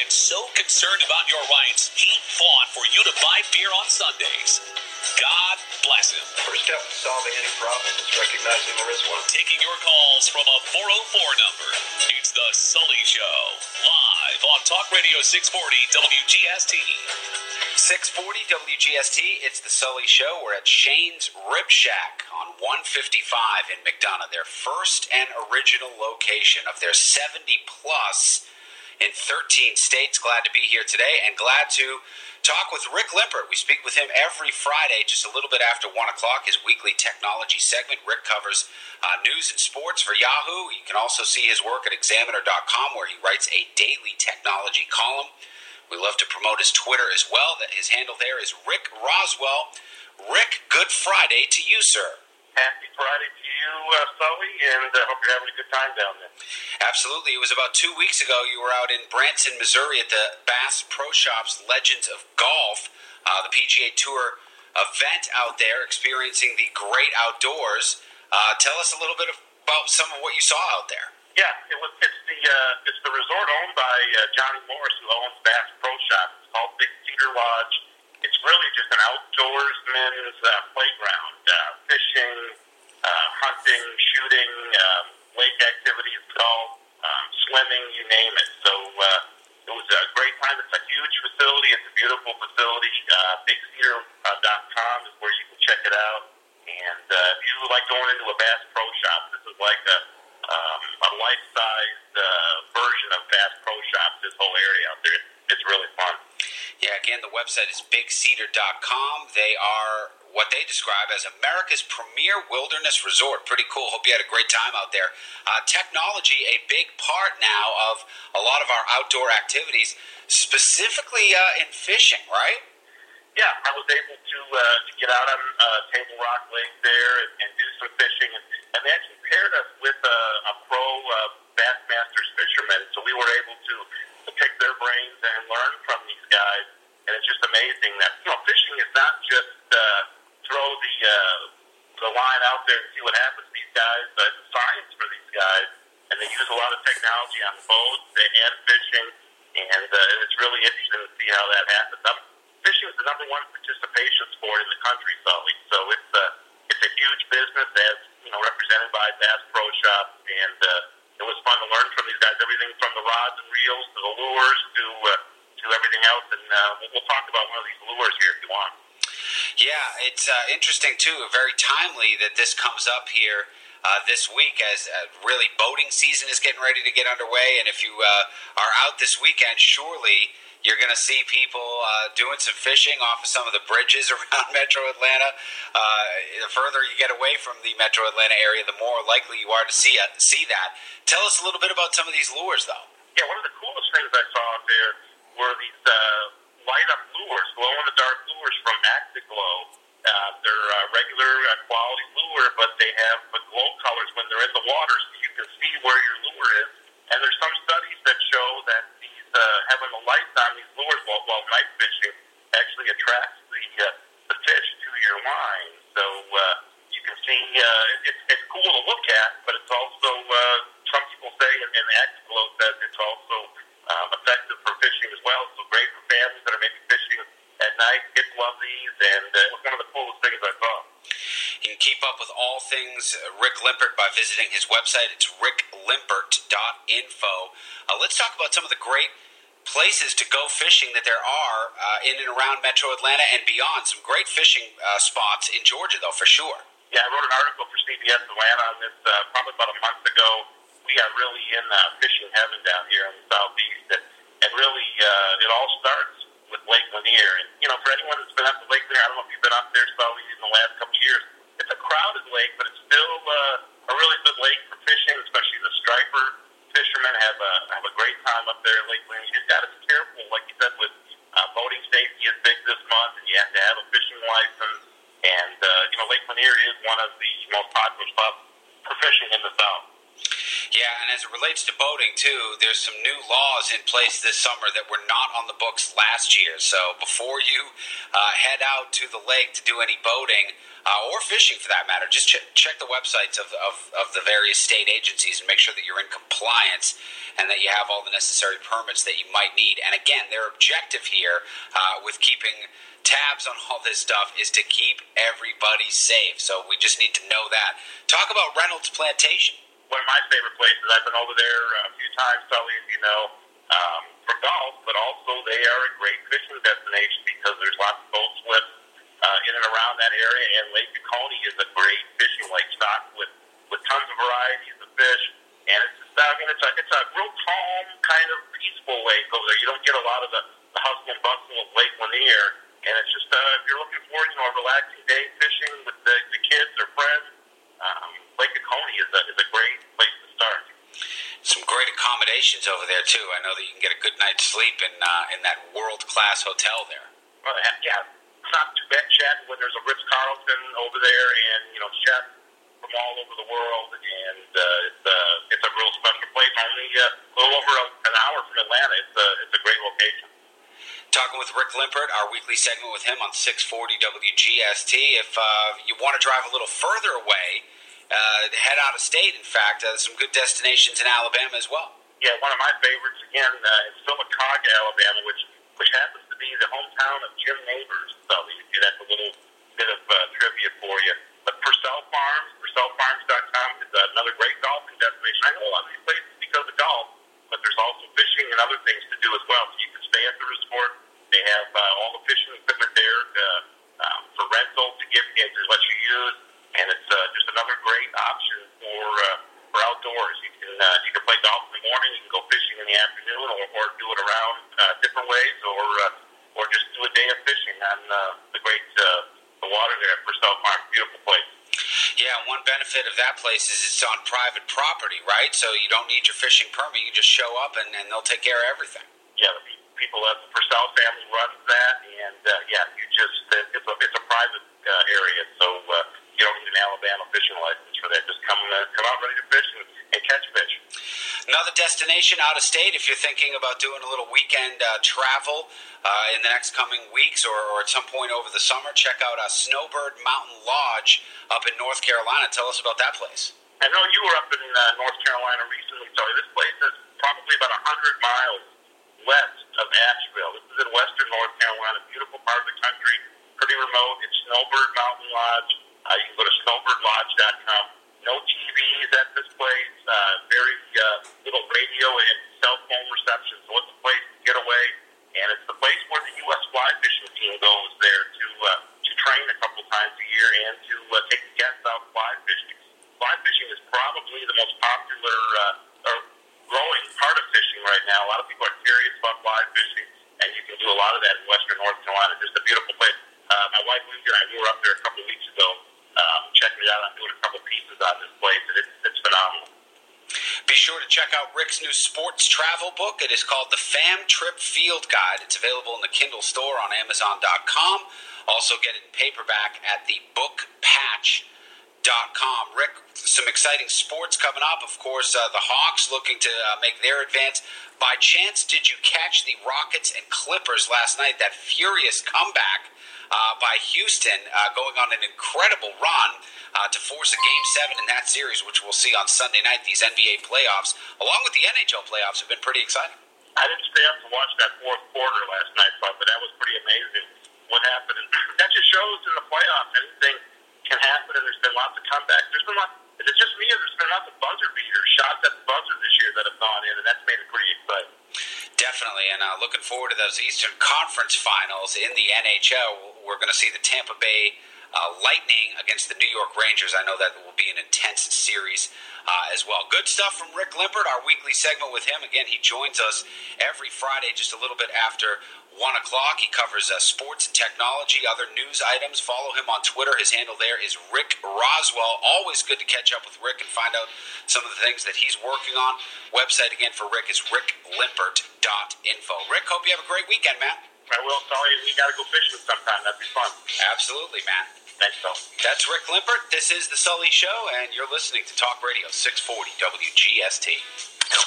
and so concerned about your rights, he fought for you to buy beer on Sundays. God bless him. First step to solving any problem is recognizing there is one. Taking your calls from a 404 number. It's The Sully Show. Live on Talk Radio 640 WGST. 640 WGST, it's The Sully Show. We're at Shane's Rib Shack on 155 in McDonough. Their first and original location of their 70-plus in 13 states. Glad to be here today and glad to talk with Rick Limpert. We speak with him every Friday, just a little bit after 1 o'clock, his weekly technology segment. Rick covers news and sports for Yahoo. You can also see his work at Examiner.com, where he writes a daily technology column. We love to promote his Twitter as well. His handle there is Rick Roswell. Rick, good Friday to you, sir. Happy Friday to you, Sully, and hope you're having a good time down there. Absolutely. It was about 2 weeks ago you were out in Branson, Missouri at the Bass Pro Shops Legends of Golf, the PGA Tour event out there, experiencing the great outdoors. Tell us a little bit about some of what you saw out there. Yeah, it's the resort owned by Johnny Morris, who owns Bass Pro Shops. It's called Big Cedar Lodge. It's really just an outdoorsman's playground. Fishing, hunting, shooting, lake activities, golf, swimming, you name it. So it was a great time. It's a huge facility. It's a beautiful facility. BigCedar.com is where you can check it out. And if you like going into a Bass Pro Shop, this is like a life-sized version of Bass Pro Shops, this whole area out there. It's really fun. Yeah, again, the website is BigCedar.com. They are what they describe as America's premier wilderness resort. Pretty cool. Hope you had a great time out there. Technology, a big part now of a lot of our outdoor activities, specifically in fishing, right? Yeah, I was able to get out on Table Rock Lake there and do some fishing. And they actually paired us with a pro Bassmasters fisherman, so we were able to pick their brains and learn from these guys. And it's just amazing that fishing is not just throw the line out there and see what happens. These guys, it's science for these guys, and they use a lot of technology on boats and fishing, and it's really interesting to see how that happens. Fishing is the number one participation sport in the country, Sully. So it's a huge business, as represented by Bass Pro Shops, and it was fun to learn from these guys. Everything from the rods and reels to the lures to everything else, and we'll talk about one of these lures here if you want. Yeah, it's interesting too. Very timely that this comes up here this week, as really boating season is getting ready to get underway, and if you are out this weekend, surely you're going to see people doing some fishing off of some of the bridges around Metro Atlanta. The further you get away from the Metro Atlanta area, the more likely you are to see that. Tell us a little bit about some of these lures, though. Yeah, one of the coolest things I saw out there were these light-up lures, glow-in-the-dark lures from Actiglow. They're regular quality lure, but they have the glow colors when they're in the water, so you can see where your lure is. And there's some studies that show that these having the lights on these lures while night fishing actually attracts the fish to your line. So you can see it's cool to look at, but it's also some people say, and Actiglow says it's also effective for fishing as well. So great for families that are maybe fishing at night. Kids love these, and it was one of the coolest things I saw. You can keep up with all things Rick Limpert by visiting his website. It's ricklimpert.info. Let's talk about some of the great places to go fishing that there are in and around Metro Atlanta and beyond. Some great fishing spots in Georgia, though, for sure. Yeah, I wrote an article for CBS Atlanta on this probably about a month ago. We are really in fishing heaven down here in the southeast, and really it all starts with Lake Lanier. And for anyone that's been up to Lake Lanier, I don't know if you've been up there, Sully, in the last couple of years. It's a crowded lake, but it's still a really good lake for fishing, especially the striper fishermen have a great time up there in Lake Lanier. You just got to be careful, like you said, with boating safety is big this month, and you have to have a fishing license. And Lake Lanier is one of the most popular spots for fishing in the South. Yeah, and as it relates to boating, too, there's some new laws in place this summer that were not on the books last year. So before you head out to the lake to do any boating, or fishing for that matter, just check the websites of the various state agencies and make sure that you're in compliance and that you have all the necessary permits that you might need. And again, their objective here with keeping tabs on all this stuff is to keep everybody safe. So we just need to know that. Talk about Reynolds Plantation. One of my favorite places. I've been over there a few times, Sully, as you know, for golf, but also they are a great fishing destination because there's lots of boat slips in and around that area, and Lake Oconee is a great fishing lake stocked with tons of varieties of fish, and it's a real calm, kind of peaceful lake over there. You don't get a lot of the hustle and bustle of Lake Lanier, and it's just if you're looking for a relaxing day fishing with the kids or friends, Lake Oconee is a great place to start. Some great accommodations over there too. I know that you can get a good night's sleep in that world-class hotel there. Well, yeah, it's not too bad chatting when there's a Ritz-Carlton over there, and chefs from all over the world, and it's a real special place. Only a little over an hour from Atlanta. It's a gread location. Talking with Rick Limpert, our weekly segment with him on 640 WGST. If you want to drive a little further away, head out of state. In fact, some good destinations in Alabama as well. Yeah, one of my favorites, again, is Sylacauga, Alabama, which happens to be the hometown of Jim Neighbors. So that's a little bit of trivia for you. But PurcellFarms.com is another great golfing destination. I know a lot of these places because of golf, but there's also fishing and other things to do as well. So you can stay at the resort. They have all the fishing equipment there for rental to let you use, and it's just another great option for outdoors. You can play golf in the morning, you can go fishing in the afternoon, or do it around different ways, or just do a day of fishing on the water there at Purcell Farms. Beautiful place. Yeah, one benefit of that place is it's on private property, right? So you don't need your fishing permit. You just show up and they'll take care of everything. Yeah, the people at the Purcell family runs that, and it's a private area, so you don't need an Alabama fishing license for that. Just come out ready to fish and catch fish. Another destination out of state, if you're thinking about doing a little weekend travel in the next coming weeks or at some point over the summer, check out Snowbird Mountain Lodge up in North Carolina. Tell us about that place. I know you were up in North Carolina recently, so this place is probably about 100 miles west of Asheville. This is in western North Carolina, beautiful part of the country, pretty remote. It's Snowbird Mountain Lodge. You can go to snowbirdlodge.com. No TVs at this place, very little radio and cell phone reception, so it's a place to get away, and it's the place where the U.S. fly fishing team goes there to train a couple times a year and to take the guests out fly fishing. Fly fishing is probably the most popular or growing part of fishing right now. A lot of people are curious about fly fishing, and you can do a lot of that in western North Carolina. Just a beautiful place. My wife Lindsay and we were up there a couple of weeks ago, checking it out. I'm doing a couple pieces on this place, and it's phenomenal. Be sure to check out Rick's new sports travel book. It is called The Fam Trip Field Guide. It's available in the Kindle store on Amazon.com. Also get it in paperback at the bookpatch.com. Rick, some exciting sports coming up. Of course, the Hawks looking to make their advance. By chance, did you catch the Rockets and Clippers last night? That furious comeback by Houston, going on an incredible run to force a Game 7 in that series, which we'll see on Sunday night. These NBA playoffs, along with the NHL playoffs, have been pretty exciting. I didn't stay up to watch that fourth quarter last night, but that was pretty amazing what happened. And that just shows in the playoffs anything can happen, and there's been lots of comebacks. There's been is it just me, or there's been lots of buzzer beaters, shots at the buzzer this year that have gone in, and that's made it pretty exciting. Definitely, and looking forward to those Eastern Conference Finals in the NHL. We're going to see the Tampa Bay Lightning against the New York Rangers. I know that will be an intense series as well. Good stuff from Rick Limpert, our weekly segment with him. Again, he joins us every Friday just a little bit after 1 o'clock. He covers sports and technology, other news items. Follow him on Twitter. His handle there is Rick Roswell. Always good to catch up with Rick and find out some of the things that he's working on. Website again for Rick is ricklimpert.info. Rick, hope you have a great weekend, man. I will. Sorry, we got to go fishing sometime. That'd be fun. Absolutely, man. Thanks, Phil. That's Rick Limpert. This is The Sully Show, and you're listening to Talk Radio 640 WGST.